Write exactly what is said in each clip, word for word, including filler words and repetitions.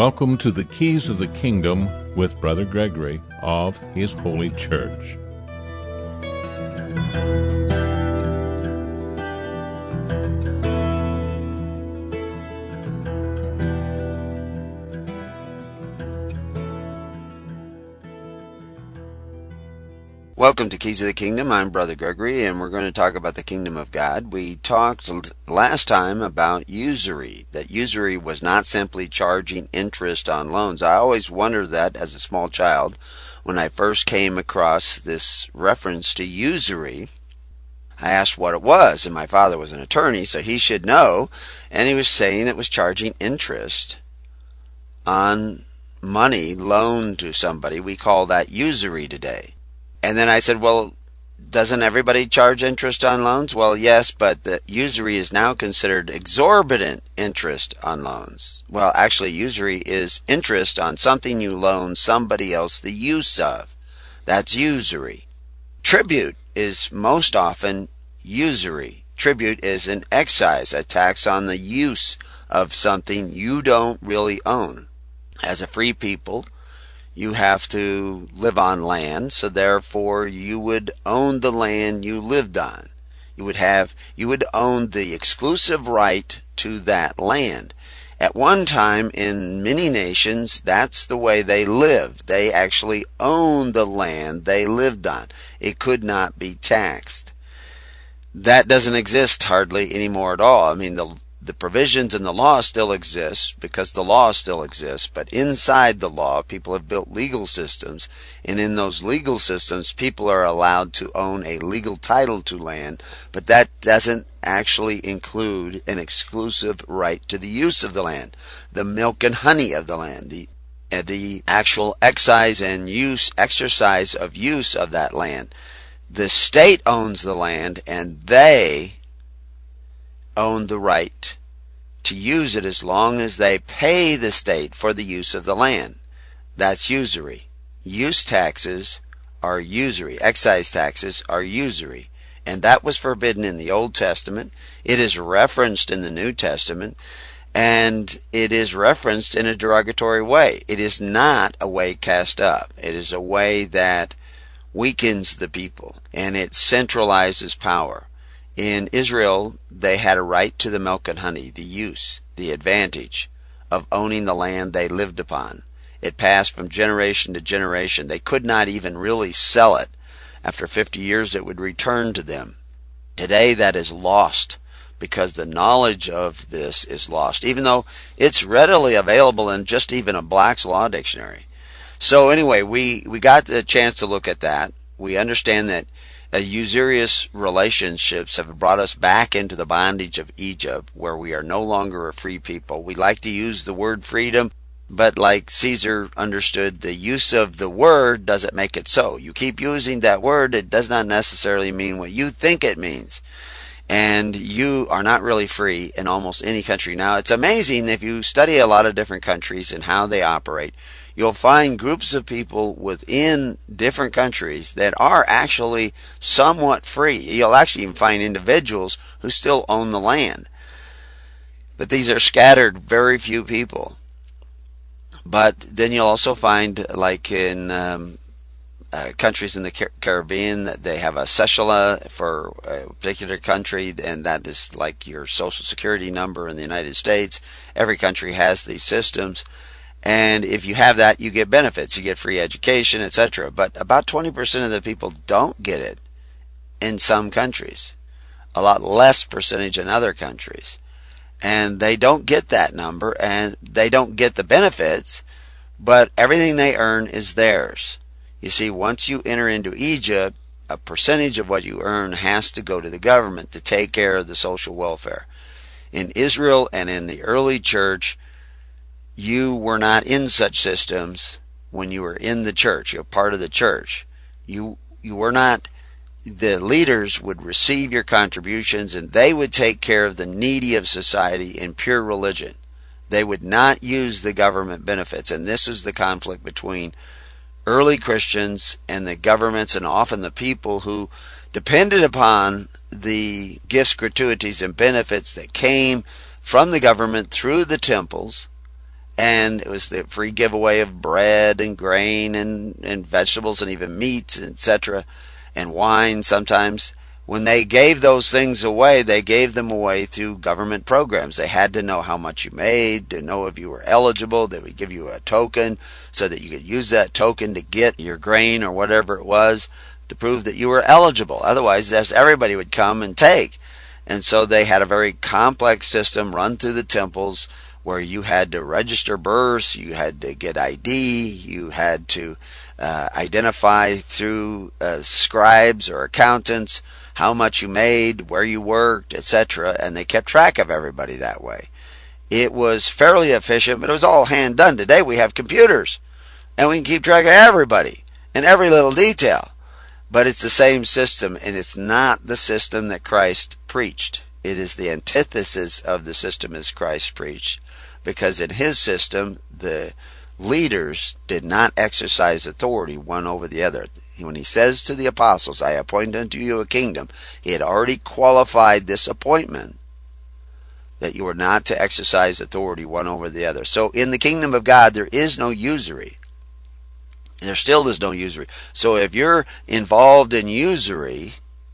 Welcome to the Keys of the Kingdom with Brother Gregory of His Holy Church. Welcome to Keys of the Kingdom. I'm Brother Gregory, and we're going to talk about the Kingdom of God. We talked last time about usury, that usury was not simply charging interest on loans. I always wondered that as a small child when I first came across this reference to usury. I asked what it was, and my father was an attorney, so he should know, and he was saying it was charging interest on money loaned to somebody. We call that usury today. And then I said, well, doesn't everybody charge interest on loans? Well, yes, but the usury is now considered exorbitant interest on loans. Well, actually, usury is interest on something you loan somebody else the use of. That's usury. Tribute is most often usury. Tribute is an excise, a tax on the use of something you don't really own. As a free people, you have to live on land, so therefore you would own the land you lived on. You would have, you would own the exclusive right to that land. At one time in many nations, that's the way they lived. They actually owned the land they lived on. It could not be taxed. That doesn't exist hardly anymore at all. I mean, the The provisions in the law still exist because the law still exists, but inside the law, people have built legal systems, and in those legal systems, people are allowed to own a legal title to land, but that doesn't actually include an exclusive right to the use of the land, the milk and honey of the land, the uh, the actual excise and use, exercise of use of that land. The state owns the land, and they own the right to use it as long as they pay the state for the use of the land. That's usury. Use taxes are usury. Excise taxes are usury. And that was forbidden in the Old Testament. It is referenced in the New Testament. And it is referenced in a derogatory way. It is not a way cast up. It is a way that weakens the people. And it centralizes power. In Israel, they had a right to the milk and honey, the use, the advantage of owning the land they lived upon. It passed from generation to generation. They could not even really sell it. After fifty years, it would return to them. Today, that is lost because the knowledge of this is lost, even though it's readily available in just even a Black's Law Dictionary. So anyway, we, we got the chance to look at that. We understand that Uh, usurious relationships have brought us back into the bondage of Egypt, where we are no longer a free people. We like to use the word freedom, but like Caesar understood, the use of the word doesn't make it so. You keep using that word, it does not necessarily mean what you think it means. And you are not really free in almost any country. Now, it's amazing if you study a lot of different countries and how they operate. You'll find groups of people within different countries that are actually somewhat free. You'll actually even find individuals who still own the land. But these are scattered, very few people. But then you'll also find, like in um, uh, countries in the Car- Caribbean, they have a cedula for a particular country, and that is like your social security number in the United States. Every country has these systems. And if you have that, you get benefits. You get free education, et cetera. But about twenty percent of the people don't get it in some countries. A lot less percentage in other countries. And they don't get that number, and they don't get the benefits, but everything they earn is theirs. You see, once you enter into Egypt, a percentage of what you earn has to go to the government to take care of the social welfare. In Israel and in the early church, you were not in such systems when you were in the church. You're part of the church. You you were not, the leaders would receive your contributions and they would take care of the needy of society in pure religion. They would not use the government benefits. And this is the conflict between early Christians and the governments, and often the people who depended upon the gifts, gratuities, and benefits that came from the government through the temples and it was the free giveaway of bread and grain and, and vegetables and even meats, et cetera, and wine sometimes. When they gave those things away, they gave them away through government programs. They had to know how much you made, to know if you were eligible. They would give you a token so that you could use that token to get your grain or whatever it was to prove that you were eligible. Otherwise, that's everybody would come and take. And so they had a very complex system run through the temples where you had to register births, you had to get I D, you had to uh, identify through uh, scribes or accountants how much you made, where you worked, et cetera, and they kept track of everybody that way. It was fairly efficient, but it was all hand done. Today we have computers, and we can keep track of everybody and every little detail. But it's the same system, and it's not the system that Christ preached. It is the antithesis of the system as Christ preached, because in his system, the leaders did not exercise authority one over the other. When he says to the apostles, I appoint unto you a kingdom, he had already qualified this appointment that you were not to exercise authority one over the other. So in the kingdom of God, there is no usury. There still is no usury. So if you're involved in usury,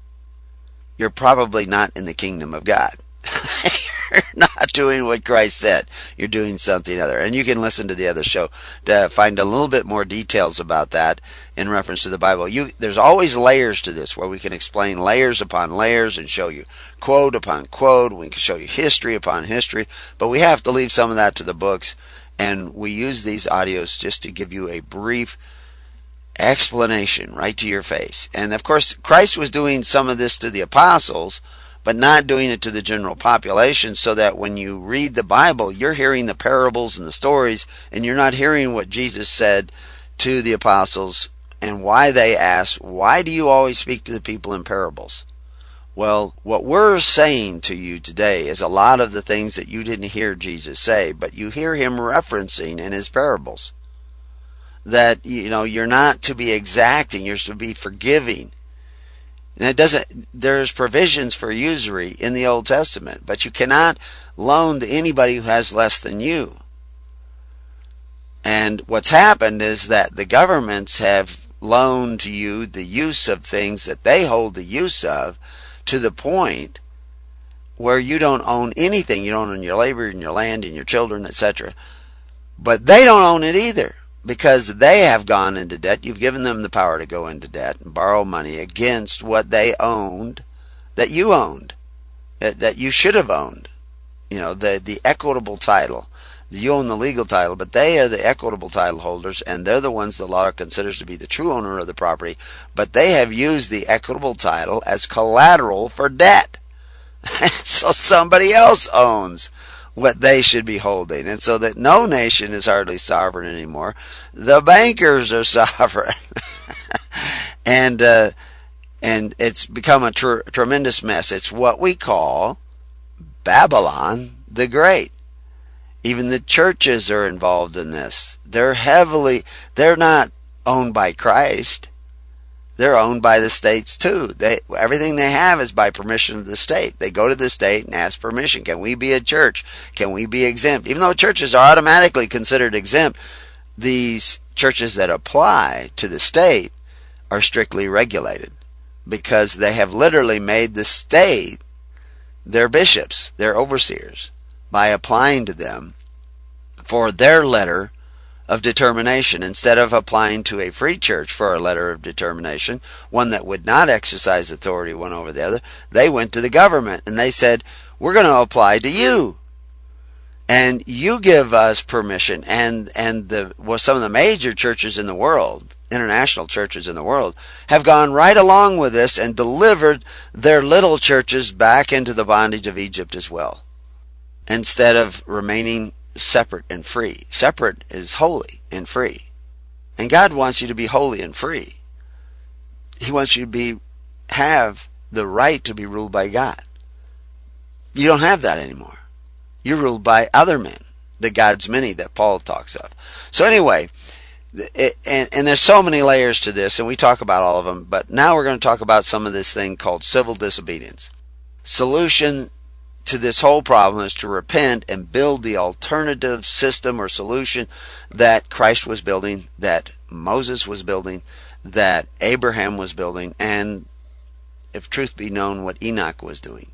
you're probably not in the kingdom of God. You're not doing what Christ said. You're doing something other. And you can listen to the other show to find a little bit more details about that in reference to the Bible. You, there's always layers to this where we can explain layers upon layers and show you quote upon quote. We can show you history upon history. But we have to leave some of that to the books. And we use these audios just to give you a brief explanation right to your face. And of course, Christ was doing some of this to the apostles, but not doing it to the general population, so that when you read the Bible, you're hearing the parables and the stories, and you're not hearing what Jesus said to the apostles and why they asked, why do you always speak to the people in parables? Well, what we're saying to you today is a lot of the things that you didn't hear Jesus say, but you hear him referencing in his parables. That, you know, you're not to be exacting, you're to be forgiving. And it doesn't, there's provisions for usury in the Old Testament, but you cannot loan to anybody who has less than you. And what's happened is that the governments have loaned to you the use of things that they hold the use of, to the point where you don't own anything. You don't own your labor and your land and your children, et cetera. But they don't own it either, because they have gone into debt. You've given them the power to go into debt and borrow money against what they owned, that you owned, that you should have owned. You know, the, the equitable title. You own the legal title, but they are the equitable title holders, and they're the ones the law considers to be the true owner of the property. But they have used the equitable title as collateral for debt. So somebody else owns what they should be holding. And so that no nation is hardly sovereign anymore. The bankers are sovereign. and uh, and it's become a tr- tremendous mess. It's what we call Babylon the Great. Even the churches are involved in this. They're heavily, they're not owned by Christ. They're owned by the states too. They, everything they have is by permission of the state. They go to the state and ask permission. Can we be a church? Can we be exempt? Even though churches are automatically considered exempt, these churches that apply to the state are strictly regulated, because they have literally made the state their bishops, their overseers, by applying to them for their letter of determination. Instead of applying to a free church for a letter of determination, one that would not exercise authority one over the other, they went to the government and they said, we're going to apply to you, and you give us permission. And and the well, some of the major churches in the world, international churches in the world, have gone right along with this and delivered their little churches back into the bondage of Egypt as well, instead of remaining separate and free. Separate is holy and free. And God wants you to be holy and free. He wants you to be have the right to be ruled by God. You don't have that anymore. You're ruled by other men, the gods many that Paul talks of. So anyway, it, and, and there's so many layers to this, and we talk about all of them, but now we're going to talk about some of this thing called civil disobedience. Solution to this whole problem is to repent and build the alternative system or solution that Christ was building, that Moses was building, that Abraham was building, and, if truth be known, what Enoch was doing.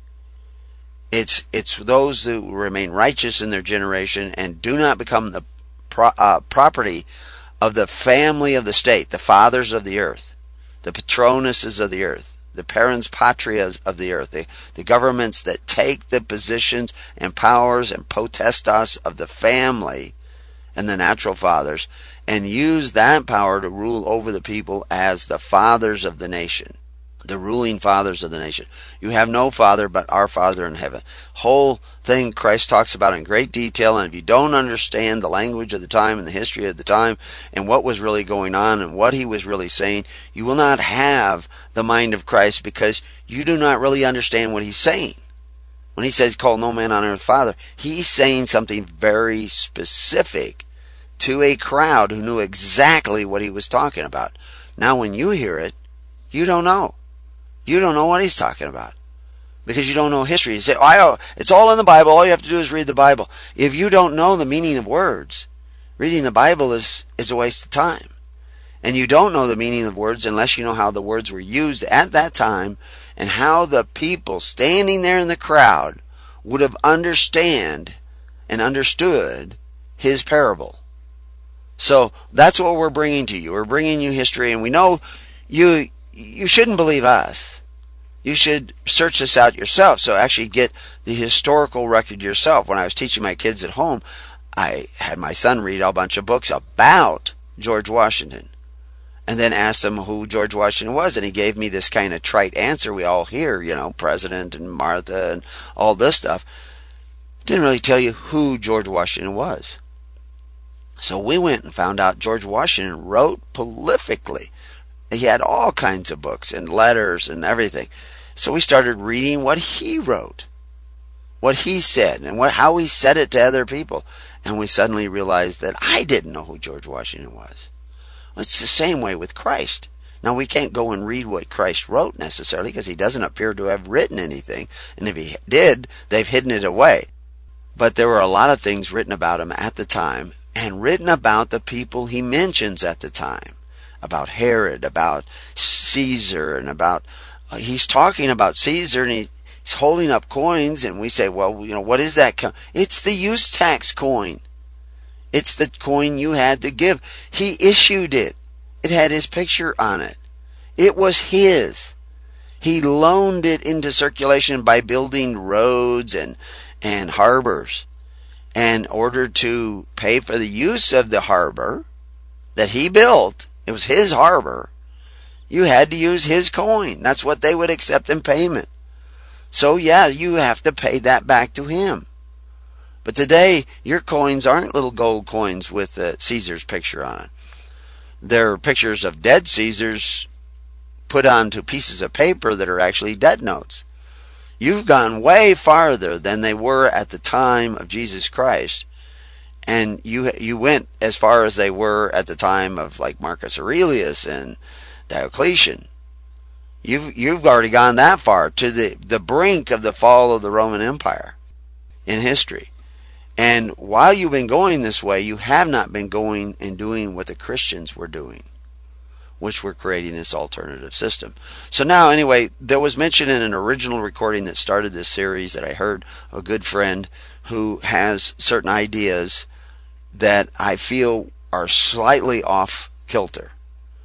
It's it's those who remain righteous in their generation and do not become the pro, uh, property of the family of the state, the fathers of the earth, the patronuses of the earth, the parents patrias of the earth, the, the governments that take the positions and powers and potestas of the family and the natural fathers and use that power to rule over the people as the fathers of the nation, the ruling fathers of the nation. You have no father but our Father in heaven. Whole thing Christ talks about in great detail, and if you don't understand the language of the time and the history of the time and what was really going on and what he was really saying, you will not have the mind of Christ, because you do not really understand what he's saying. When he says, call no man on earth father, he's saying something very specific to a crowd who knew exactly what he was talking about. Now when you hear it, you don't know. You don't know what he's talking about, because you don't know history. You say, oh, it's all in the Bible. All you have to do is read the Bible. If you don't know the meaning of words, reading the Bible is, is a waste of time. And you don't know the meaning of words unless you know how the words were used at that time and how the people standing there in the crowd would have understand and understood his parable. So that's what we're bringing to you. We're bringing you history, and we know you you shouldn't believe us. You should search this out yourself. So actually get the historical record yourself. When I was teaching my kids at home, I had my son read a bunch of books about George Washington, and then asked him who George Washington was, and he gave me this kind of trite answer we all hear, you know, President and Martha and all this stuff. Didn't really tell you who George Washington was. So we went and found out George Washington wrote prolifically. He had all kinds of books and letters and everything. So we started reading what he wrote, what he said, and what how he said it to other people. And we suddenly realized that I didn't know who George Washington was. Well, it's the same way with Christ. Now, we can't go and read what Christ wrote necessarily, because he doesn't appear to have written anything. And if he did, they've hidden it away. But there were a lot of things written about him at the time, and written about the people he mentions at the time. About Herod, about Caesar, and about, uh, he's talking about Caesar, and he, he's holding up coins, and we say, well, you know, what is that? Co-? It's the use tax coin. It's the coin you had to give. He issued it. It had his picture on it. It was his. He loaned it into circulation by building roads and, and harbors. And in order to pay for the use of the harbor that he built, it was his harbor, you had to use his coin. That's what they would accept in payment. So yeah, you have to pay that back to him. But today, your coins aren't little gold coins with uh, Caesar's picture on it. They're pictures of dead Caesars put onto pieces of paper that are actually dead notes. You've gone way farther than they were at the time of Jesus Christ. And you you went as far as they were at the time of like Marcus Aurelius and Diocletian. You've you've already gone that far, to the, the brink of the fall of the Roman Empire in history. And while you've been going this way, you have not been going and doing what the Christians were doing, which were creating this alternative system. So now, anyway, there was mention in an original recording that started this series that I heard a good friend who has certain ideas that I feel are slightly off kilter.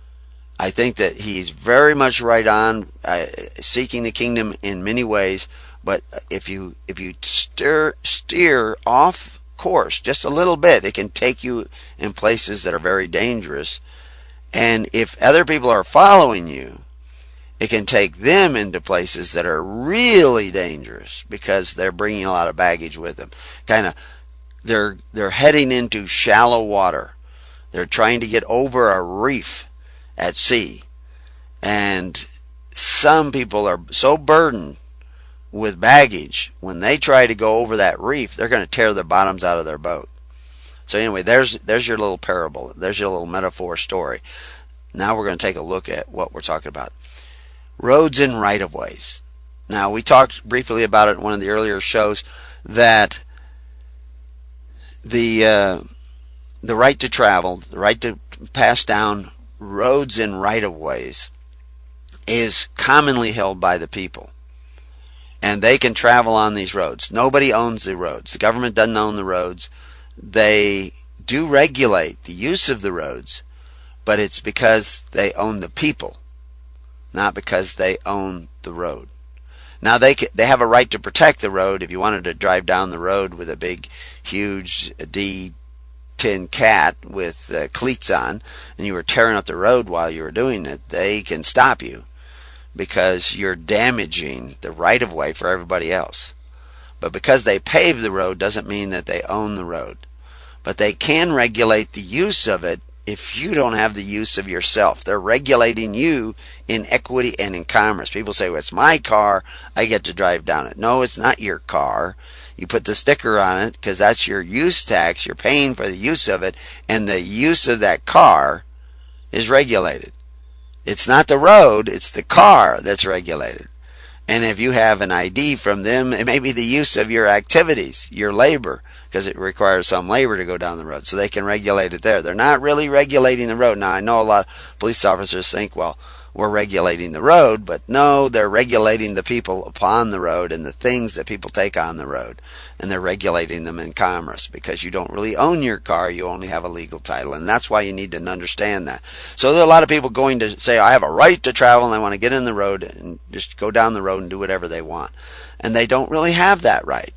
I think that he's very much right on, uh, seeking the kingdom in many ways, but if you if you steer steer off course just a little bit, it can take you in places that are very dangerous. And if other people are following you, it can take them into places that are really dangerous, because they're bringing a lot of baggage with them. Kind of, they're they're heading into shallow water. They're trying to get over a reef at sea. And some people are so burdened with baggage, when they try to go over that reef, they're going to tear the bottoms out of their boat. So anyway, there's there's your little parable. There's your little metaphor story. Now we're going to take a look at what we're talking about. Roads and right-of-ways. Now, we talked briefly about it in one of the earlier shows that the uh, the right to travel, the right to pass down roads and right-of-ways is commonly held by the people. And they can travel on these roads. Nobody owns the roads. The government doesn't own the roads. They do regulate the use of the roads, but it's because they own the people, not because they own the road. Now, they can, they have a right to protect the road. If you wanted to drive down the road with a big, huge D ten cat with uh, cleats on, and you were tearing up the road while you were doing it, they can stop you because you're damaging the right-of-way for everybody else. But because they pave the road doesn't mean that they own the road. But they can regulate the use of it if you don't have the use of yourself. They're regulating you in equity and in commerce. People say, well, it's my car, I get to drive down it. No, it's not your car. You put the sticker on it because that's your use tax. You're paying for the use of it, and the use of that car is regulated. It's not the road, it's the car that's regulated. And if you have an I D from them, it may be the use of your activities, your labor, because it requires some labor to go down the road. So they can regulate it there. They're not really regulating the road. Now, I know a lot of police officers think, well, we're regulating the road, but no, they're regulating the people upon the road and the things that people take on the road. And they're regulating them in commerce because you don't really own your car, you only have a legal title. And that's why you need to understand that. So there are a lot of people going to say, I have a right to travel, and they want to get in the road and just go down the road and do whatever they want. And they don't really have that right.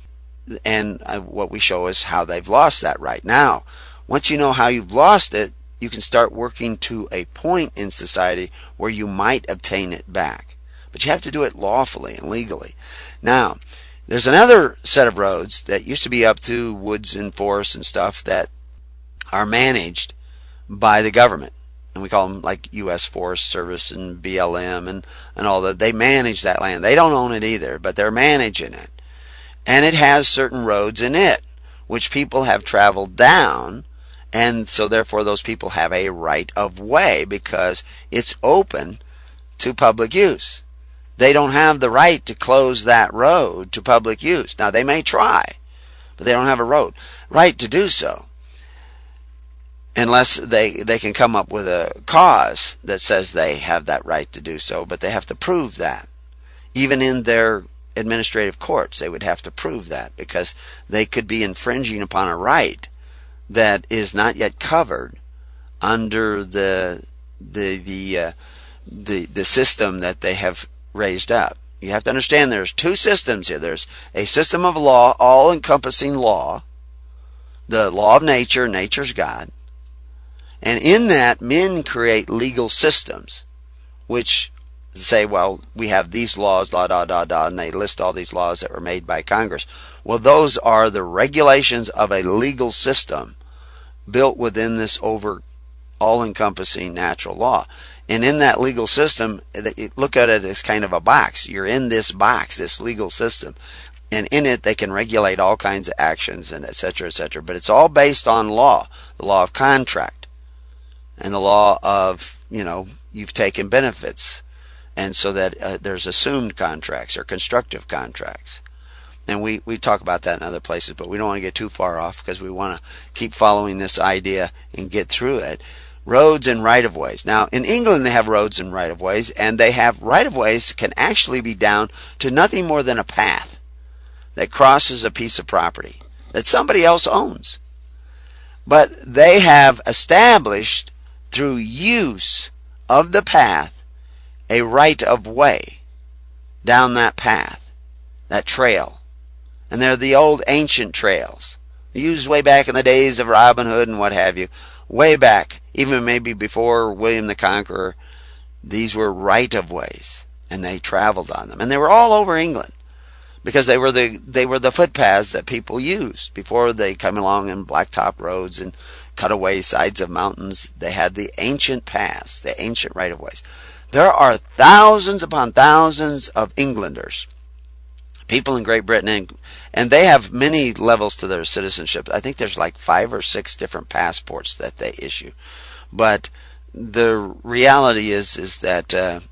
And what we show is how they've lost that right. Now, once you know how you've lost it, you can start working to a point in society where you might obtain it back. But you have to do it lawfully and legally. Now, there's another set of roads that used to be up to woods and forests and stuff that are managed by the government. And we call them like U S Forest Service and B L M and, and all that. They manage that land. They don't own it either, but they're managing it. And it has certain roads in it, which people have traveled down. And so therefore those people have a right of way because it's open to public use. They don't have the right to close that road to public use. Now they may try, but they don't have a road right to do so. Unless they, they can come up with a cause that says they have that right to do so, but they have to prove that. Even in their administrative courts, they would have to prove that because they could be infringing upon a right that is not yet covered under the the the uh, the the system that they have raised up. You have to understand there's two systems here. There's a system of law, all-encompassing law, the law of nature, nature's God. And in that, men create legal systems, which say, well, we have these laws, da, da, da, da, and they list all these laws that were made by Congress. Well, those are the regulations of a legal system built within this over all-encompassing natural law. And in that legal system, look at it as kind of a box. You're in this box, this legal system. And in it, they can regulate all kinds of actions and et cetera, et cetera. But it's all based on law, the law of contract, and the law of, you know, you've taken benefits. And so that uh, there's assumed contracts or constructive contracts. And we, we talk about that in other places, but we don't want to get too far off because we want to keep following this idea and get through it. Roads and right-of-ways. Now, in England, they have roads and right-of-ways, and they have right-of-ways that can actually be down to nothing more than a path that crosses a piece of property that somebody else owns. But they have established, through use of the path, a right-of-way down that path, that trail. And they're the old ancient trails, used way back in the days of Robin Hood and what have you. Way back, even maybe before William the Conqueror, these were right-of-ways, and they traveled on them. And they were all over England because they were the they were the footpaths that people used before they come along in blacktop roads and cutaway sides of mountains. They had the ancient paths, the ancient right-of-ways. There are thousands upon thousands of Englanders, people in Great Britain, and, and they have many levels to their citizenship. I think there's like five or six different passports that they issue. But the reality is is that uh,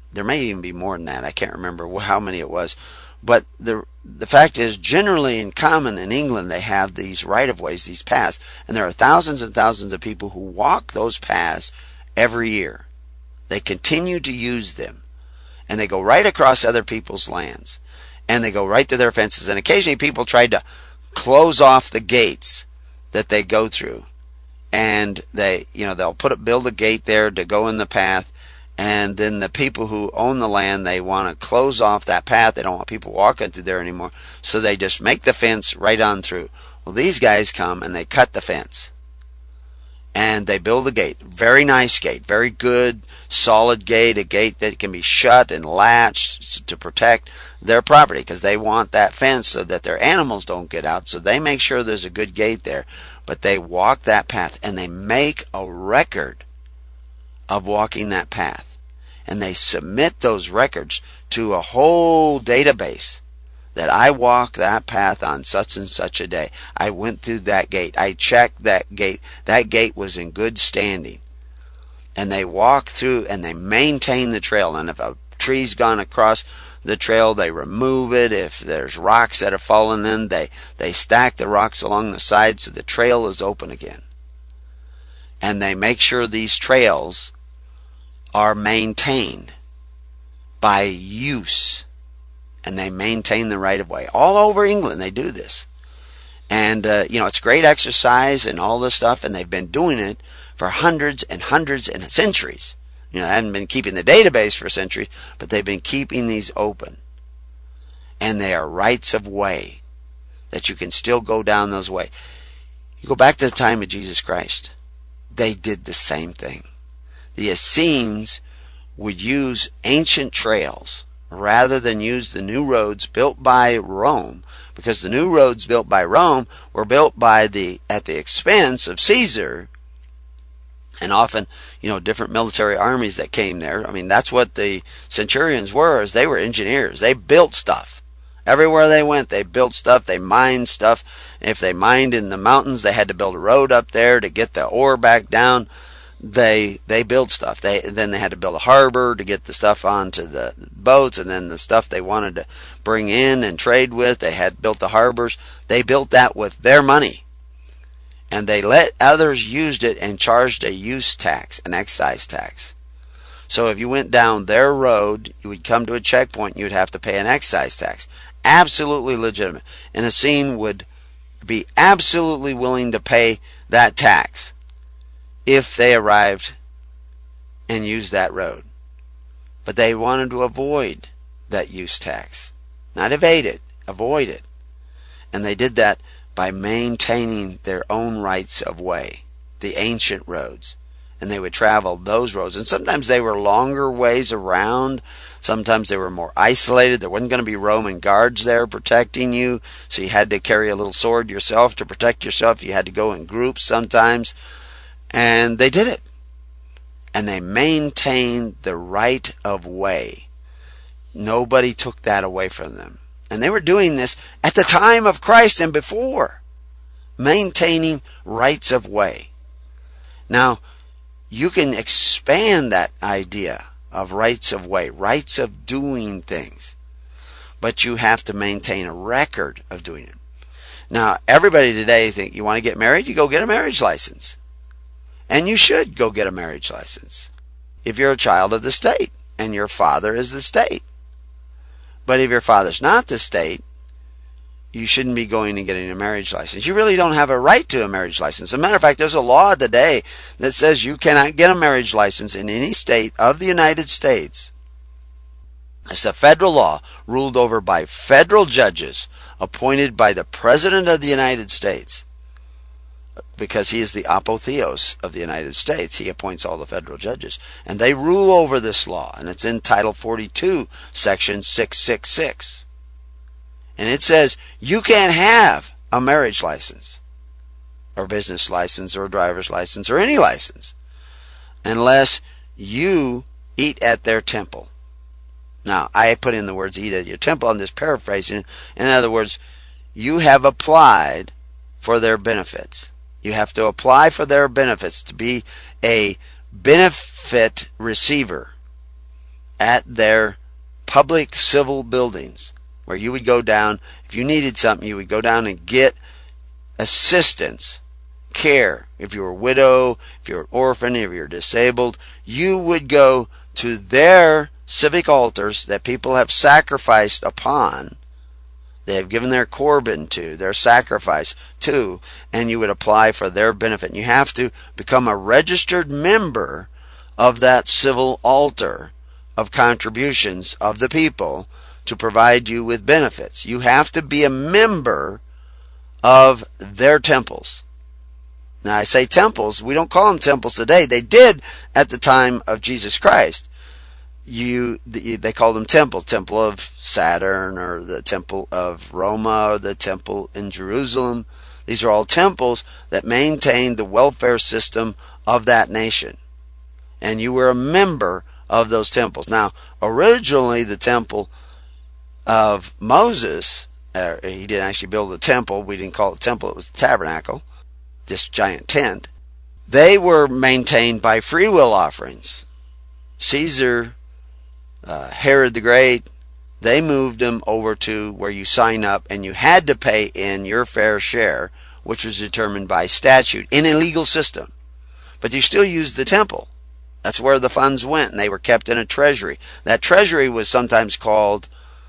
there may even be more than that. I can't remember how many it was. But the the fact is, generally in common in England, they have these right-of-ways, these paths. And there are thousands and thousands of people who walk those paths every year. They continue to use them. And they go right across other people's lands. And they go right to their fences. And occasionally people try to close off the gates that they go through. And they, you know, they'll put a, build a gate there to go in the path. And then the people who own the land, they want to close off that path. They don't want people walking through there anymore. So they just make the fence right on through. Well, these guys come and they cut the fence. And they build a gate. Very nice gate. Very good, solid gate. A gate that can be shut and latched to protect their property. Because they want that fence so that their animals don't get out. So they make sure there's a good gate there. But they walk that path. And they make a record of walking that path. And they submit those records to a whole database that I walked that path on such and such a day. I went through that gate. I checked that gate. That gate was in good standing. And they walk through and they maintain the trail. And if a tree's gone across the trail, they remove it. If there's rocks that have fallen in, they, they stack the rocks along the side so the trail is open again. And they make sure these trails are maintained by use, and they maintain the right of way. All over England they do this. And uh, you know, it's great exercise and all this stuff, and they've been doing it for hundreds and hundreds and centuries. You know, they haven't been keeping the database for centuries, but they've been keeping these open. And they are rights of way that you can still go down those way. You go back to the time of Jesus Christ. They did the same thing. The Essenes would use ancient trails rather than use the new roads built by Rome, because the new roads built by Rome were built by the at the expense of Caesar, and often, you know, different military armies that came there. I mean, that's what the centurions were, is they were engineers. They built stuff. Everywhere they went, they built stuff. They mined stuff. If they mined in the mountains, they had to build a road up there to get the ore back down. They they built stuff. They then they had to build a harbor to get the stuff onto the boats, and then the stuff they wanted to bring in and trade with, they had built the harbors. They built that with their money, and they let others use it and charged a use tax, an excise tax. So if you went down their road, you would come to a checkpoint, and you would have to pay an excise tax. Absolutely legitimate, and Essene would be absolutely willing to pay that tax if they arrived and used that road. But they wanted to avoid that use tax. Not evade it, avoid it. And they did that by maintaining their own rights of way, the ancient roads. And they would travel those roads. And sometimes they were longer ways around. Sometimes they were more isolated. There wasn't going to be Roman guards there protecting you, so you had to carry a little sword yourself to protect yourself. You had to go in groups sometimes. And they did it. And they maintained the right of way. Nobody took that away from them. And they were doing this at the time of Christ and before. Maintaining rights of way. Now, you can expand that idea of rights of way, rights of doing things. But you have to maintain a record of doing it. Now, everybody today think you want to get married, you go get a marriage license. And you should go get a marriage license if you're a child of the state and your father is the state. But if your father's not the state, you shouldn't be going and getting a marriage license. You really don't have a right to a marriage license. As a matter of fact, there's a law today that says you cannot get a marriage license in any state of the United States. It's a federal law ruled over by federal judges appointed by the President of the United States. Because he is the apotheos of the United States. He appoints all the federal judges. And they rule over this law. And it's in Title forty-two, Section six six six. And it says you can't have a marriage license, or business license, or a driver's license, or any license, unless you eat at their temple. Now, I put in the words eat at your temple. I'm just paraphrasing. In other words, you have applied for their benefits. You have to apply for their benefits to be a benefit receiver. at their public civil buildings, where you would go down. If you needed something, you would go down and get assistance, care. If you were a widow, if you were an orphan, if you were disabled, you would go to their civic altars that people have sacrificed upon. They have given their korban to, their sacrifice to, and you would apply for their benefit. And you have to become a registered member of that civil altar of contributions of the people to provide you with benefits. You have to be a member of their temples. Now I say temples, we don't call them temples today. They did at the time of Jesus Christ. You, they called them temples, temple of Saturn, or the temple of Roma, or the temple in Jerusalem. These are all temples that maintained the welfare system of that nation. And you were a member of those temples. Now, originally the temple of Moses, uh, he didn't actually build a temple. We didn't call it a temple. It was the tabernacle, this giant tent. They were maintained by free will offerings. Caesar, uh, Herod the Great, they moved them over to where you sign up and you had to pay in your fair share, which was determined by statute in a legal system. But you still used the temple. That's where the funds went, and they were kept in a treasury. That treasury was sometimes called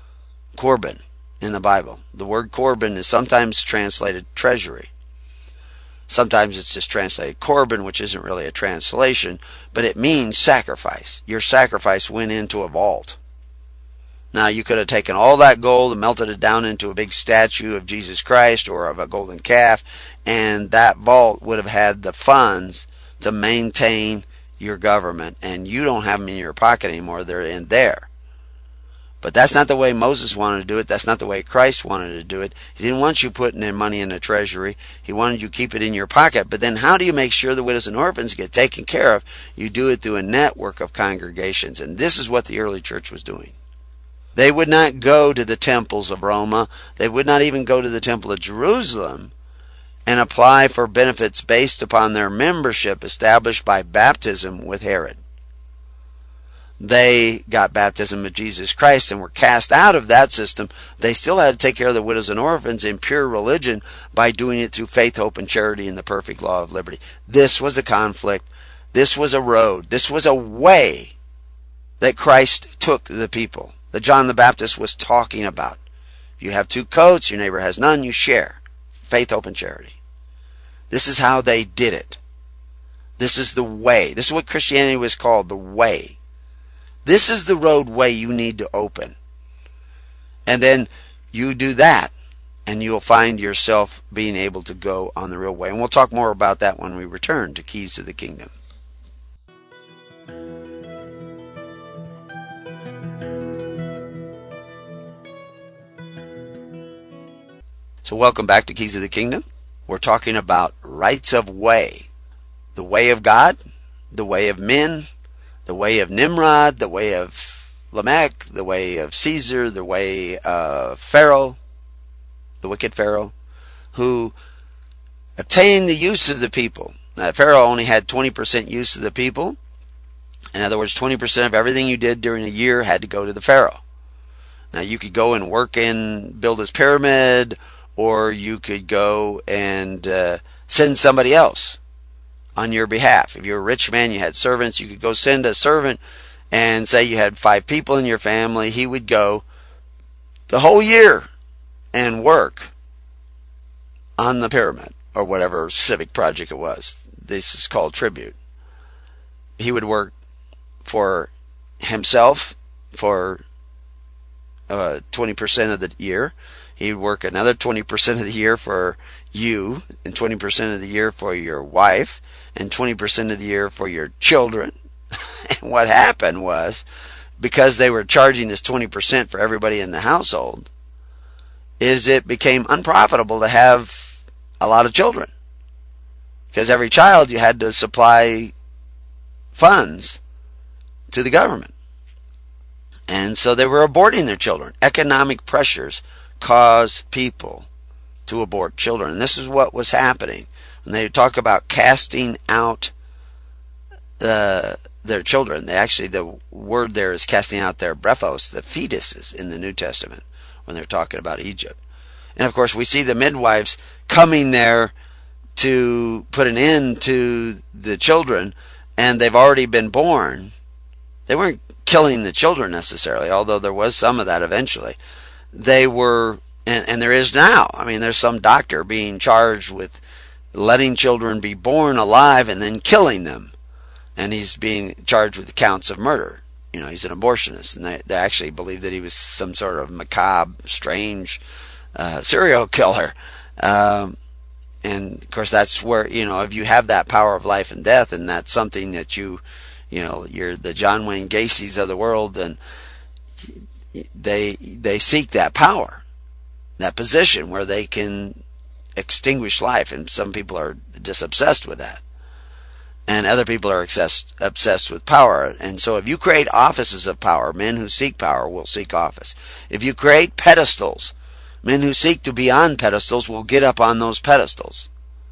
korban in the Bible. The word korban is sometimes translated treasury. Sometimes it's just translated korban, which isn't really a translation, but it means sacrifice. Your sacrifice went into a vault. Now, you could have taken all that gold and melted it down into a big statue of Jesus Christ or of a golden calf, and that vault would have had the funds to maintain your government, and you don't have them in your pocket anymore. They're in there. But that's not the way Moses wanted to do it. That's not the way Christ wanted to do it. He didn't want you putting in money in a treasury. He wanted you to keep it in your pocket. But then how do you make sure the widows and orphans get taken care of? You do it through a network of congregations, and this is what the early church was doing. They would not go to the temples of Roma. They would not even go to the temple of Jerusalem and apply for benefits based upon their membership established by baptism with Herod. They got baptism of Jesus Christ and were cast out of that system. They still had to take care of the widows and orphans in pure religion by doing it through faith, hope, and charity in the perfect law of liberty. This was a conflict. This was a road. This was a way that Christ took the people, that John the Baptist was talking about. If you have two coats, your neighbor has none, you share. Faith, hope, and charity. This is how they did it. This is the way. This is what Christianity was called, the way. This is the roadway you need to open. And then you do that, and you'll find yourself being able to go on the real way. And we'll talk more about that when we return to Keys to the Kingdom. So welcome back to Keys of the Kingdom. We're talking about rights of way. The way of God, the way of men, the way of Nimrod, the way of Lamech, the way of Caesar, the way of Pharaoh, the wicked Pharaoh, who obtained the use of the people. Now, Pharaoh only had twenty percent use of the people. In other words, twenty percent of everything you did during a year had to go to the Pharaoh. Now, you could go and work and build his pyramid, or you could go and uh, send somebody else on your behalf. If you're a rich man, you had servants, you could go send a servant and say you had five people in your family. He would go the whole year and work on the pyramid or whatever civic project it was. This is called tribute. He would work for himself for uh, twenty percent of the year. He'd work another twenty percent of the year for you, and twenty percent of the year for your wife, and twenty percent of the year for your children. And what happened was, because they were charging this twenty percent for everybody in the household, is it became unprofitable to have a lot of children. Because every child you had to supply funds to the government. And so they were aborting their children. Economic pressures cause people to abort children. And this is what was happening. When they talk about casting out uh, their children. They actually, the word there is casting out their brephos, the fetuses in the New Testament, when they're talking about Egypt. And of course, we see the midwives coming there to put an end to the children, and they've already been born. They weren't killing the children necessarily, although there was some of that eventually. They were, and, and there is now. I mean, there's some doctor being charged with letting children be born alive and then killing them. And he's being charged with counts of murder. You know, he's an abortionist, and they, they actually believe that he was some sort of macabre, strange uh, serial killer. Um, and of course, that's where, you know, if you have that power of life and death, and that's something that you, you know, you're the John Wayne Gacy's of the world, and they they seek that power, that position where they can extinguish life, and some people are just obsessed with that. And other people are obsessed, obsessed with power. And so if you create offices of power, men who seek power will seek office. If you create pedestals, men who seek to be on pedestals will get up on those pedestals.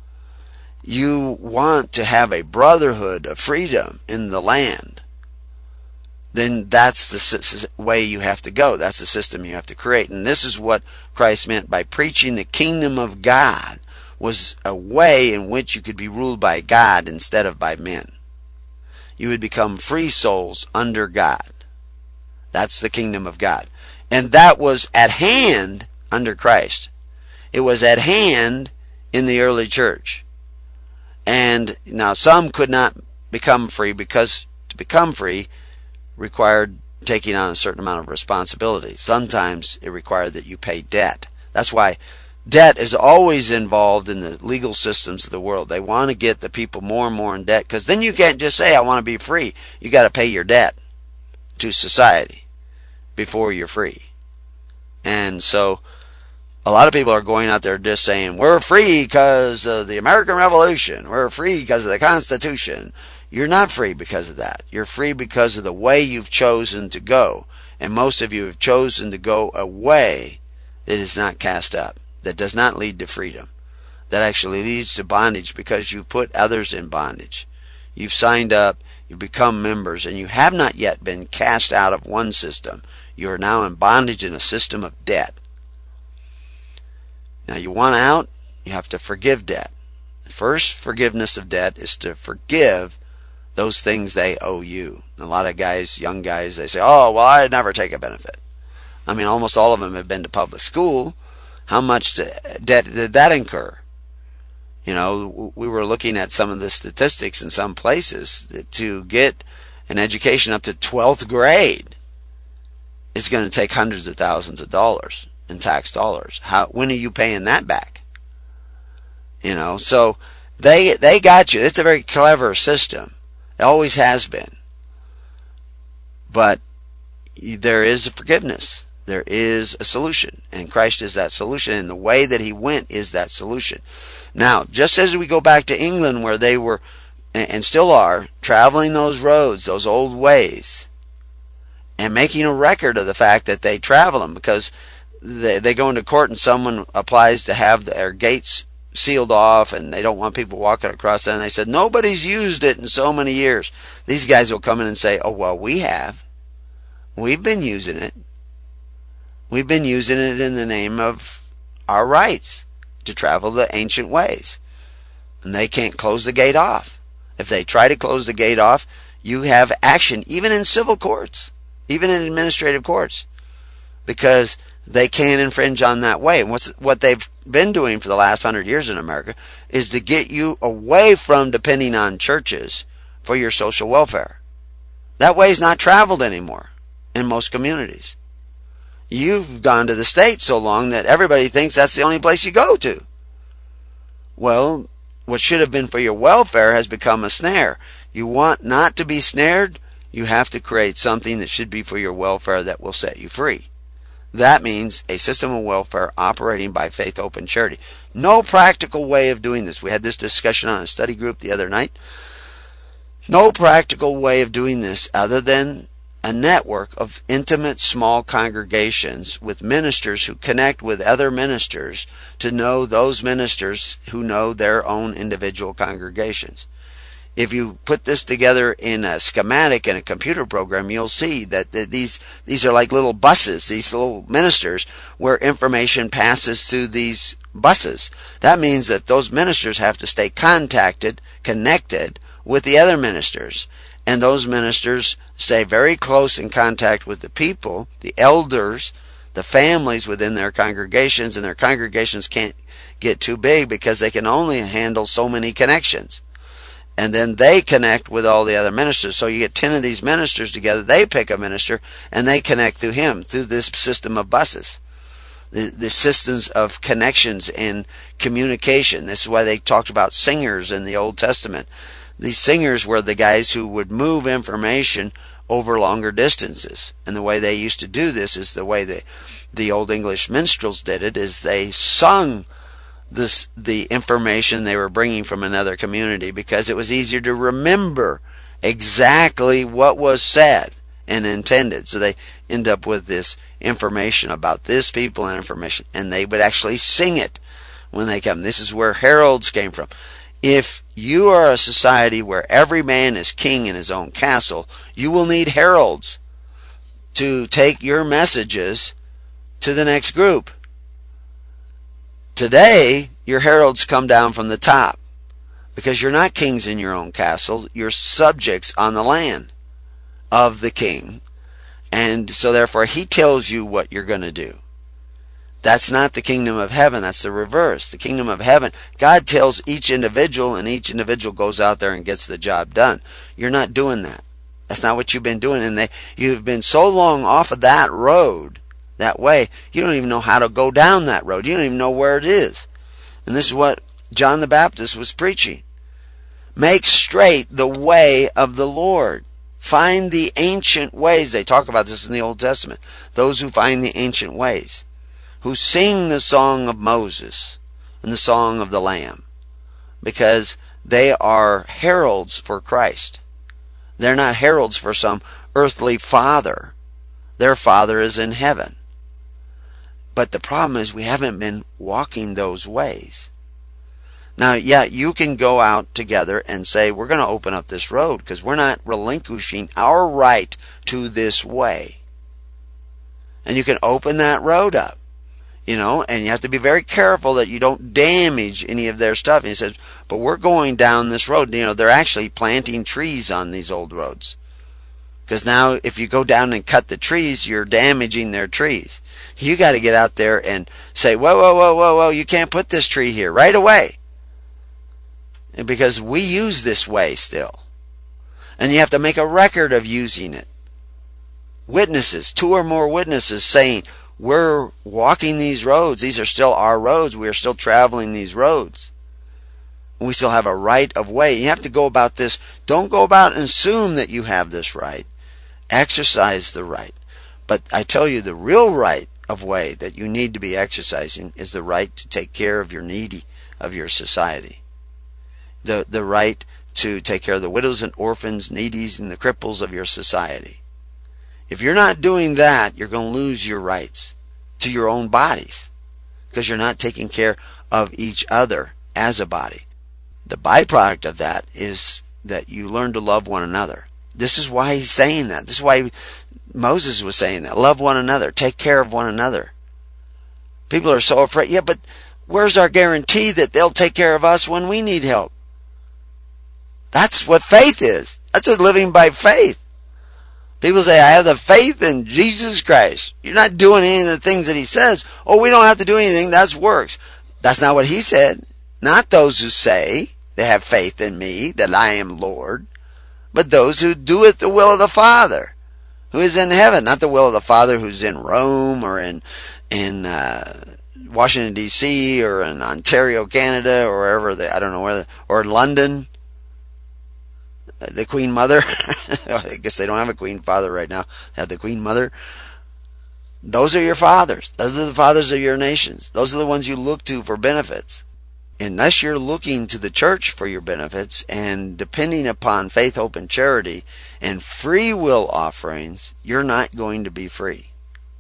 You want to have a brotherhood of freedom in the land, then that's the way you have to go. That's the system you have to create. And this is what Christ meant by preaching the kingdom of God, was a way in which you could be ruled by God instead of by men. You would become free souls under God. That's the kingdom of God. And that was at hand under Christ. It was at hand in the early church. And now some could not become free, because to become free required taking on a certain amount of responsibility. Sometimes it required that you pay debt. That's why debt is always involved in the legal systems of the world. They want to get the people more and more in debt, because then you can't just say, I want to be free. You got to pay your debt to society before you're free. And so a lot of people are going out there just saying, we're free because of the American Revolution. We're free because of the Constitution. You're not free because of that. You're free because of the way you've chosen to go. And most of you have chosen to go a way that is not cast up, that does not lead to freedom, that actually leads to bondage, because you've put others in bondage. You've signed up, you've become members, and you have not yet been cast out of one system. You are now in bondage in a system of debt. Now you want out, you have to forgive debt. The first forgiveness of debt is to forgive those things they owe you. And a lot of guys, young guys, they say, oh, well, I'd never take a benefit. I mean, almost all of them have been to public school. How much debt did that incur? You know, we were looking at some of the statistics in some places that to get an education up to twelfth grade is going to take hundreds of thousands of dollars in tax dollars. How, when are you paying that back? You know, so they they got you. It's a very clever system. It always has been. But there is a forgiveness. There is a solution, and Christ is that solution, and the way that he went is that solution. Now, just as we go back to England, where they were, and still are, traveling those roads, those old ways, and making a record of the fact that they travel them, because they, they go into court and someone applies to have their gates sealed off, and they don't want people walking across there, and they said, nobody's used it in so many years. These guys will come in and say, oh, well, we have. We've been using it. We've been using it in the name of our rights to travel the ancient ways. And they can't close the gate off. If they try to close the gate off, you have action, even in civil courts, even in administrative courts, because they can infringe on that way. And what's, what they've been doing for the last hundred years in America is to get you away from depending on churches for your social welfare. That way is not traveled anymore in most communities. You've gone to the States so long that everybody thinks that's the only place you go to. Well, what should have been for your welfare has become a snare. You want not to be snared, you have to create something that should be for your welfare that will set you free. That means a system of welfare operating by faith, hope, and charity. No practical way of doing this. We had this discussion on a study group the other night. No practical way of doing this other than a network of intimate small congregations with ministers who connect with other ministers to know those ministers who know their own individual congregations. if you put this together in a schematic in a computer program, you'll see that these these are like little buses, these little ministers, where information passes through these buses. That means that those ministers have to stay contacted, connected with the other ministers. And those ministers stay very close in contact with the people, the elders, the families within their congregations, and their congregations can't get too big because they can only handle so many connections. And then they connect with all the other ministers. So you get ten of these ministers together, they pick a minister, and they connect through him, through this system of buses. The, the systems of connections and communication. This is why they talked about singers in the Old Testament. These singers were the guys who would move information over longer distances. And the way they used to do this is the way the, the Old English minstrels did it, is they sung this the information they were bringing from another community because it was easier to remember exactly what was said and intended. So they end up with this information about this people and information, and they would actually sing it when they come. This is where heralds came from. If you are a society where every man is king in his own castle, you will need heralds to take your messages to the next group. Today, your heralds come down from the top because you're not kings in your own castle. You're subjects on the land of the king. And so therefore, he tells you what you're going to do. That's not the kingdom of heaven. That's the reverse. The kingdom of heaven, God tells each individual, and each individual goes out there and gets the job done. You're not doing that. That's not what you've been doing. And they, you've been so long off of that road, that way, you don't even know how to go down that road. You don't even know where it is. And this is what John the Baptist was preaching. Make straight the way of the Lord. Find the ancient ways. They talk about this in the Old Testament. Those who find the ancient ways, who sing the song of Moses and the song of the Lamb, because they are heralds for Christ. They're not heralds for some earthly father. Their father is in heaven. But the problem is we haven't been walking those ways. Now, yeah, you can go out together and say, we're going to open up this road because we're not relinquishing our right to this way. And you can open that road up, you know, and you have to be very careful that you don't damage any of their stuff. And he says, but we're going down this road. You know, they're actually planting trees on these old roads. Because now if you go down and cut the trees, you're damaging their trees. You got to get out there and say, whoa, whoa, whoa, whoa, whoa, you can't put this tree here right away. And because we use this way still. And you have to make a record of using it. Witnesses, two or more witnesses saying, we're walking these roads. These are still our roads. We are still traveling these roads. And we still have a right of way. You have to go about this. Don't go about and assume that you have this right. Exercise the right. But I tell you, the real right of way that you need to be exercising is the right to take care of your needy of your society. The, the right to take care of the widows and orphans, needies, and the cripples of your society. If you're not doing that, you're going to lose your rights to your own bodies because you're not taking care of each other as a body. The byproduct of that is that you learn to love one another. This is why he's saying that. This is why Moses was saying that. Love one another. Take care of one another. People are so afraid. Yeah, but where's our guarantee that they'll take care of us when we need help? That's what faith is. That's what living by faith. People say, I have the faith in Jesus Christ. You're not doing any of the things that he says. Oh, we don't have to do anything. That's works. That's not what he said. Not those who say they have faith in me, that I am Lord, but those who doeth the will of the Father, who is in heaven. Not the will of the Father who's in Rome or in in uh, Washington, D C or in Ontario, Canada, or wherever they, I don't know where, or London. The Queen Mother. I guess they don't have a Queen Father right now. They have the Queen Mother. Those are your fathers. Those are the fathers of your nations. Those are the ones you look to for benefits. Unless you're looking to the church for your benefits and depending upon faith, hope, and charity and free will offerings, you're not going to be free.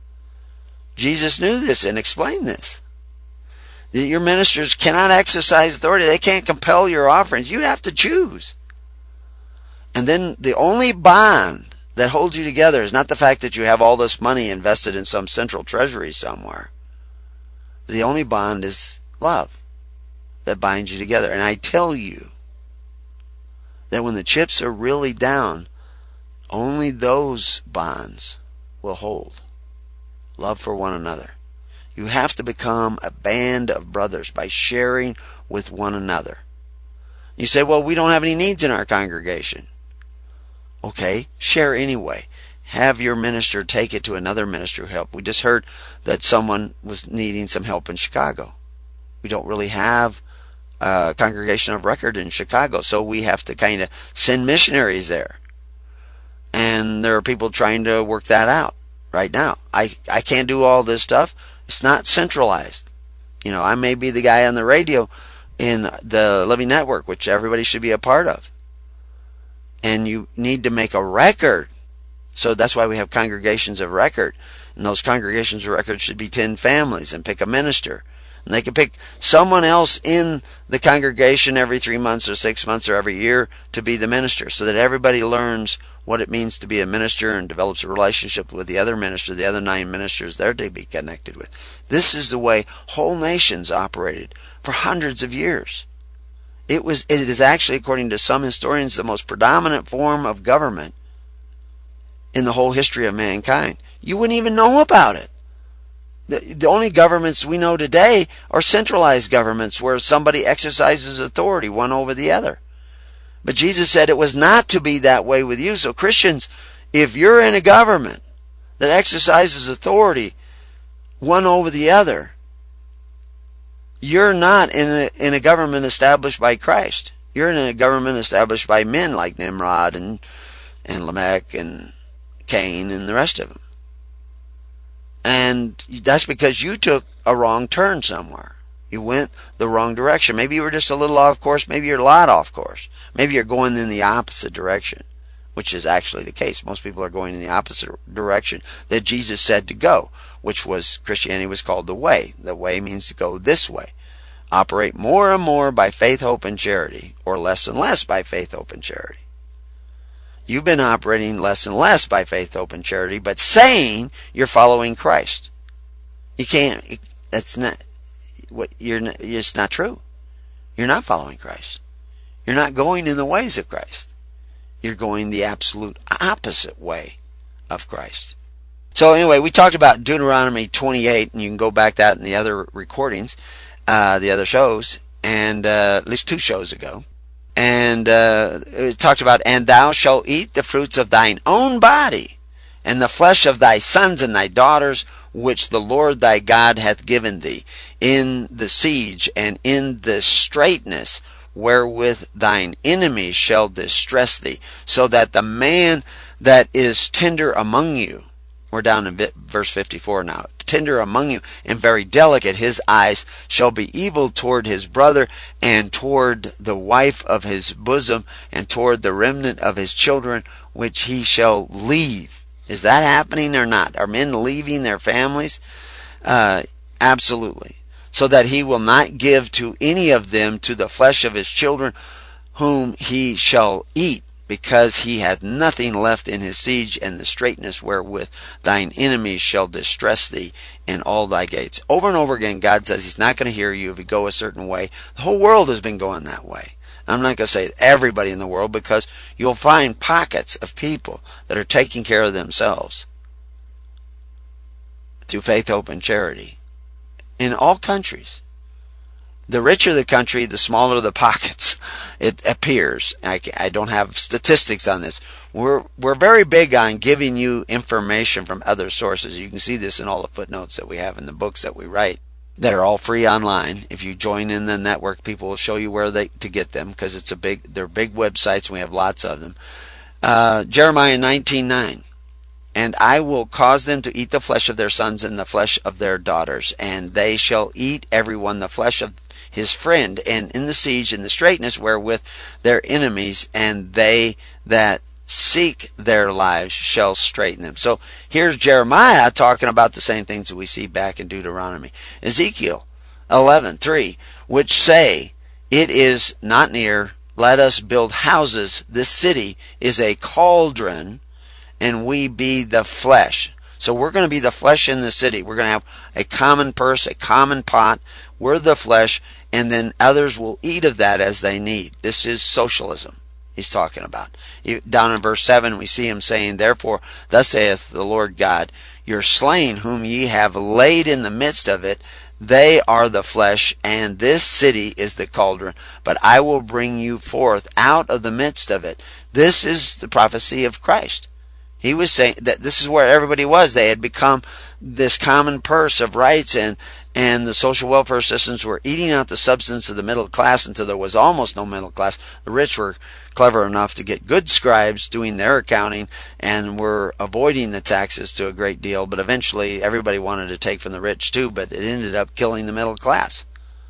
Jesus knew this and explained this. That your ministers cannot exercise authority. They can't compel your offerings. You have to choose. And then the only bond that holds you together is not the fact that you have all this money invested in some central treasury somewhere. The only bond is love that binds you together. And I tell you that when the chips are really down, only those bonds will hold. Love for one another. You have to become a band of brothers by sharing with one another. You say, well, we don't have any needs in our congregation. Okay, share anyway. Have your minister take it to another minister who help. We just heard that someone was needing some help in Chicago. We don't really have a congregation of record in Chicago, so we have to kind of send missionaries there. And there are people trying to work that out right now. I, I can't do all this stuff. It's not centralized. You know, I may be the guy on the radio in the Living Network, which everybody should be a part of. And you need to make a record. So that's why we have congregations of record. And those congregations of record should be ten families and pick a minister. And they can pick someone else in the congregation every three months or six months or every year to be the minister, so that everybody learns what it means to be a minister and develops a relationship with the other minister, the other nine ministers they're to be connected with. This is the way whole nations operated for hundreds of years. It was, it is actually, according to some historians, the most predominant form of government in the whole history of mankind. You wouldn't even know about it. The, the only governments we know today are centralized governments where somebody exercises authority one over the other. But Jesus said it was not to be that way with you. So Christians, if you're in a government that exercises authority one over the other, you're not in a, in a government established by Christ. You're in a government established by men like Nimrod and, and Lamech and Cain and the rest of them. And that's because you took a wrong turn somewhere. You went the wrong direction. Maybe you were just a little off course. Maybe you're a lot off course. Maybe you're going in the opposite direction, which is actually the case. Most people are going in the opposite direction that Jesus said to go, which was, Christianity was called the way. The way means to go this way. Operate more and more by faith, hope, and charity, or less and less by faith, hope, and charity. You've been operating less and less by faith, hope, and charity, but saying you're following Christ. You can't, that's not, what you're, it's not true. You're not following Christ. You're not going in the ways of Christ. You're going the absolute opposite way of Christ. So anyway, we talked about Deuteronomy twenty-eight, and you can go back that in the other recordings, uh, the other shows, and uh, at least two shows ago. And uh, it talked about, and thou shalt eat the fruits of thine own body, and the flesh of thy sons and thy daughters, which the Lord thy God hath given thee, in the siege and in the straitness wherewith thine enemies shall distress thee, so that the man that is tender among you, we're down in verse fifty-four now, tender among you and very delicate, his eyes shall be evil toward his brother and toward the wife of his bosom and toward the remnant of his children, which he shall leave. Is that happening or not? Are men leaving their families? Uh, absolutely. So that he will not give to any of them to the flesh of his children, whom he shall eat, because he hath nothing left in his siege, and the straitness wherewith thine enemies shall distress thee in all thy gates. Over and over again, God says he's not going to hear you if you go a certain way. The whole world has been going that way. I'm not going to say everybody in the world, because you'll find pockets of people that are taking care of themselves through faith, hope, and charity in all countries. The richer the country, the smaller the pockets, it appears. I, I don't have statistics on this. We're, we're very big on giving you information from other sources. You can see this in all the footnotes that we have in the books that we write that are all free online. If you join in the network, people will show you where they to get them, because it's a big, they're big websites and we have lots of them. Uh, Jeremiah nineteen nine. And I will cause them to eat the flesh of their sons and the flesh of their daughters, and they shall eat every one the flesh of his friend, and in the siege and the straitness wherewith their enemies, and they that seek their lives shall straiten them. So here's Jeremiah talking about the same things that we see back in Deuteronomy. Ezekiel eleven three, which say, it is not near, let us build houses. This city is a cauldron, and we be the flesh. So we're going to be the flesh in the city. We're going to have a common purse, a common pot. We're the flesh, and then others will eat of that as they need. This is socialism he's talking about. Down in verse seven, we see him saying, therefore, thus saith the Lord God, your slain whom ye have laid in the midst of it, they are the flesh, and this city is the cauldron, but I will bring you forth out of the midst of it. This is the prophecy of Christ. He was saying that this is where everybody was. They had become this common purse of rights, and, and the social welfare systems were eating out the substance of the middle class until there was almost no middle class. The rich were clever enough to get good scribes doing their accounting and were avoiding the taxes to a great deal, but eventually everybody wanted to take from the rich too, but it ended up killing the middle class.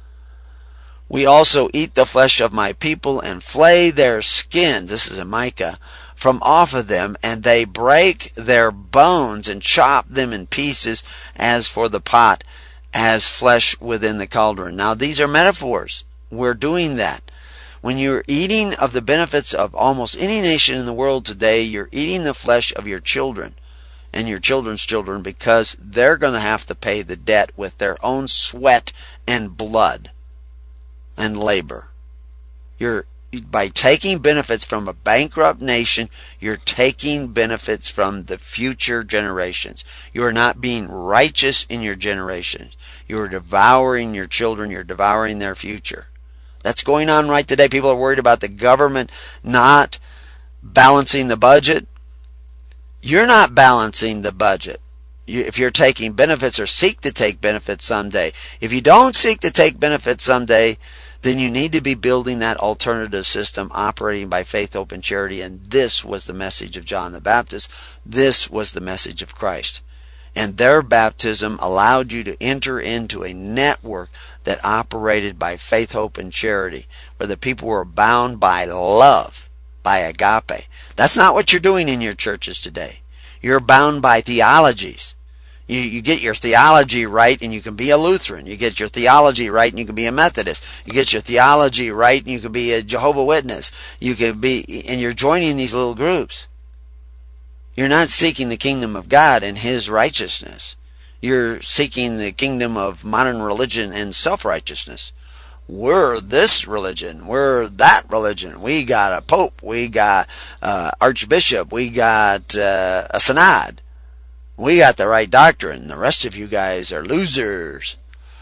We also eat the flesh of my people and flay their skins. This is in Micah. From off of them, and they break their bones and chop them in pieces as for the pot, as flesh within the cauldron. Now these are metaphors. We're doing that. When you're eating of the benefits of almost any nation in the world today, you're eating the flesh of your children and your children's children, because they're going to have to pay the debt with their own sweat and blood and labor. You're By taking benefits from a bankrupt nation, you're taking benefits from the future generations. You are not being righteous in your generations. You are devouring your children. You're devouring their future. That's going on right today. People are worried about the government not balancing the budget. You're not balancing the budget. You, if you're taking benefits or seek to take benefits someday. If you don't seek to take benefits someday, then you need to be building that alternative system operating by faith, hope, and charity. And this was the message of John the Baptist. This was the message of Christ. And their baptism allowed you to enter into a network that operated by faith, hope, and charity, where the people were bound by love, by agape. That's not what you're doing in your churches today. You're bound by theologies. You, you get your theology right and you can be a Lutheran. You get your theology right and you can be a Methodist. You get your theology right and you can be a Jehovah's Witness. You can be, and you're joining these little groups. You're not seeking the kingdom of God and His righteousness. You're seeking the kingdom of modern religion and self-righteousness. We're this religion. We're that religion. We got a pope. We got uh, archbishop. We got uh, a synod. We got the right doctrine. The rest of you guys are losers.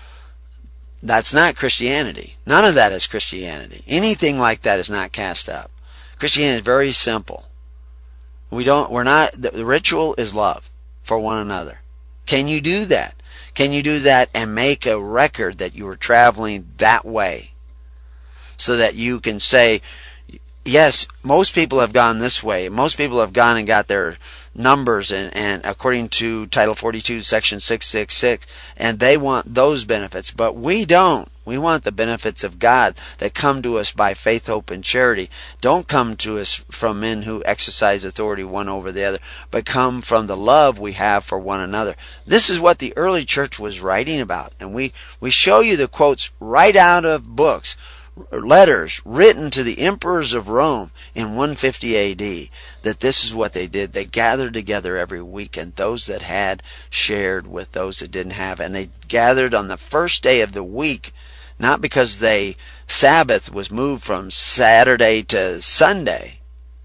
That's not Christianity. None of that is Christianity. Anything like that is not cast up. Christianity is very simple. We don't, we're not, the ritual is love for one another. Can you do that? Can you do that and make a record that you were traveling that way? So that you can say, yes, most people have gone this way. Most people have gone and got their numbers and, and according to Title forty-two, Section six six six, and they want those benefits. But we don't. We want the benefits of God that come to us by faith, hope, and charity. Don't come to us from men who exercise authority one over the other, but come from the love we have for one another. This is what the early church was writing about. And we, we show you the quotes right out of books, letters written to the emperors of Rome in one fifty A D, that this is what they did. They gathered together every week, and those that had shared with those that didn't have. And they gathered on the first day of the week, not because they Sabbath was moved from Saturday to Sunday,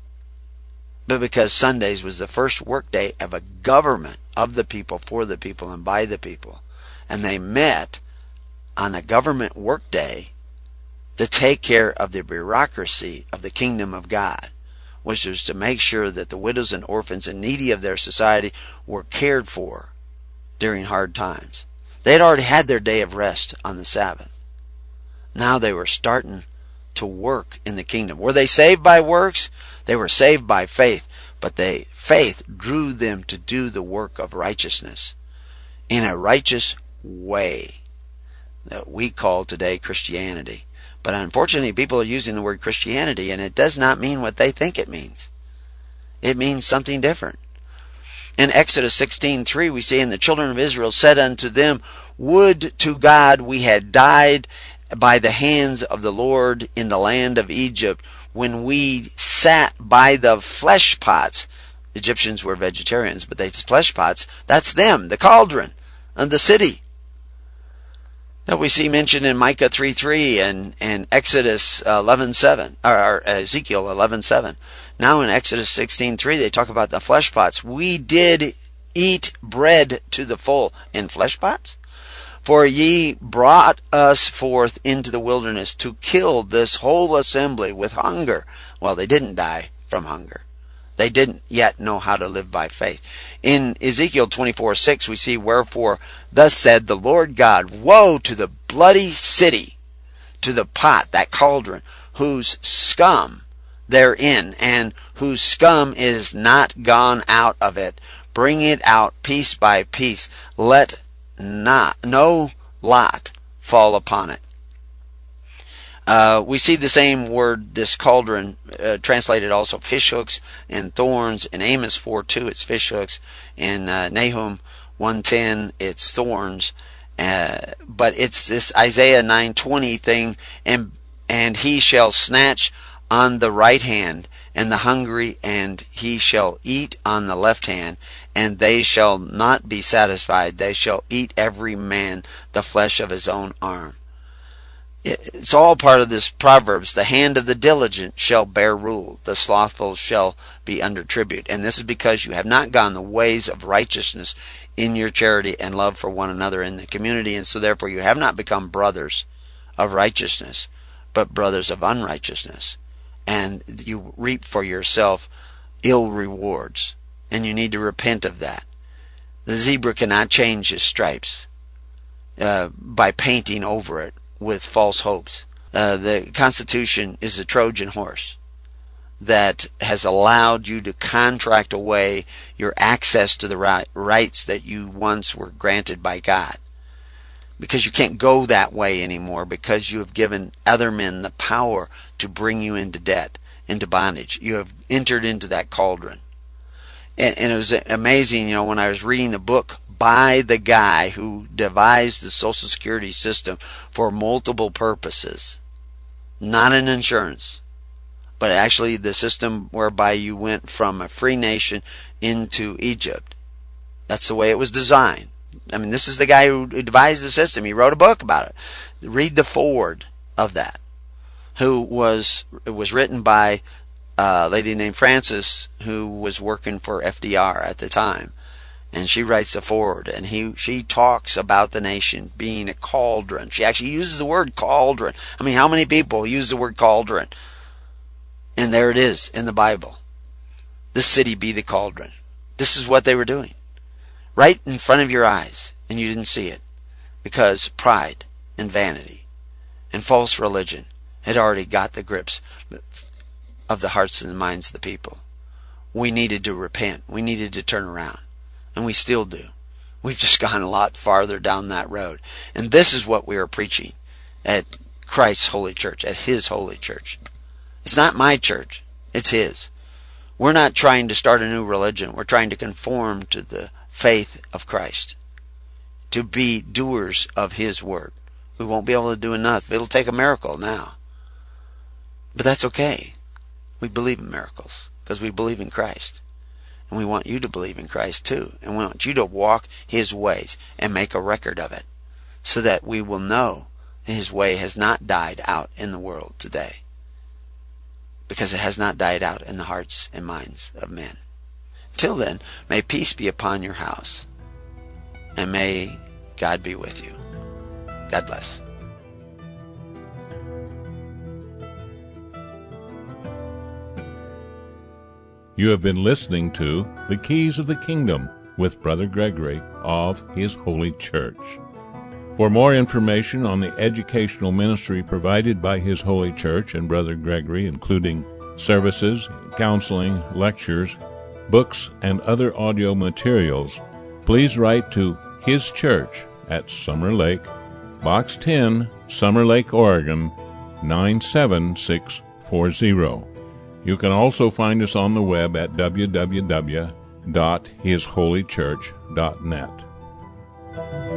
but because Sundays was the first work day of a government of the people, for the people, and by the people. And they met on a government work day to take care of the bureaucracy of the kingdom of God, which was to make sure that the widows and orphans and needy of their society were cared for during hard times. They had already had their day of rest on the Sabbath. Now they were starting to work in the kingdom. Were they saved by works? They were saved by faith, but they faith drew them to do the work of righteousness in a righteous way that we call today Christianity. But unfortunately, people are using the word Christianity, and it does not mean what they think it means. It means something different. In Exodus sixteen three, we see, and the children of Israel said unto them, would to God we had died by the hands of the Lord in the land of Egypt, when we sat by the flesh pots. Egyptians were vegetarians, but they flesh pots, that's them, the cauldron of the city that we see mentioned in Micah three three and, and Exodus eleven seven, or Ezekiel eleven seven. Now in Exodus sixteen three, they talk about the flesh pots. We did eat bread to the full in flesh pots. For ye brought us forth into the wilderness to kill this whole assembly with hunger. Well, they didn't die from hunger. They didn't yet know how to live by faith. In Ezekiel twenty-four six, we see, wherefore, thus said the Lord God, woe to the bloody city, to the pot, that cauldron, whose scum therein, and whose scum is not gone out of it. Bring it out piece by piece. Let not no lot fall upon it. Uh, we see the same word, this cauldron, uh, translated also fish hooks and thorns. In Amos four two, it's fish hooks. In uh, Nahum one ten, it's thorns. Uh, but it's this Isaiah nine twenty thing, and and he shall snatch on the right hand, and the hungry, and he shall eat on the left hand, and they shall not be satisfied. They shall eat every man the flesh of his own arm. It's all part of this Proverbs. The hand of the diligent shall bear rule. The slothful shall be under tribute. And this is because you have not gone the ways of righteousness in your charity and love for one another in the community. And so therefore you have not become brothers of righteousness, but brothers of unrighteousness. And you reap for yourself ill rewards. And you need to repent of that. The zebra cannot change his stripes uh, by painting over it with false hopes. Uh, the Constitution is a Trojan horse that has allowed you to contract away your access to the right, rights that you once were granted by God. Because you can't go that way anymore, because you have given other men the power to bring you into debt, into bondage. You have entered into that cauldron. And, and it was amazing, you know, when I was reading the book by the guy who devised the Social Security system for multiple purposes, not an insurance, but actually the system whereby you went from a free nation into Egypt. That's the way it was designed. I mean, this is the guy who devised the system. He wrote a book about it. Read the foreword of that, who was, it was written by a lady named Frances, who was working for F D R at the time. And she writes the foreword, and he she talks about the nation being a cauldron. She actually uses the word cauldron. I mean, how many people use the word cauldron? And there it is in the Bible. This city be the cauldron. This is what they were doing. Right in front of your eyes, and you didn't see it. Because pride and vanity and false religion had already got the grips of the hearts and the minds of the people. We needed to repent. We needed to turn around. And we still do. We've just gone a lot farther down that road. And this is what we are preaching at Christ's holy church, at His holy church. It's not my church. It's His. We're not trying to start a new religion. We're trying to conform to the faith of Christ, to be doers of His word. We won't be able to do enough. It'll take a miracle now. But that's okay. We believe in miracles because we believe in Christ. And we want you to believe in Christ too. And we want you to walk His ways and make a record of it, so that we will know His way has not died out in the world today. Because it has not died out in the hearts and minds of men. Till then, may peace be upon your house. And may God be with you. God bless. You have been listening to The Keys of the Kingdom with Brother Gregory of His Holy Church. For more information on the educational ministry provided by His Holy Church and Brother Gregory, including services, counseling, lectures, books, and other audio materials, please write to His Church at Summer Lake, Box ten, Summer Lake, Oregon, nine seven six four zero. You can also find us on the web at w w w dot his holy church dot net.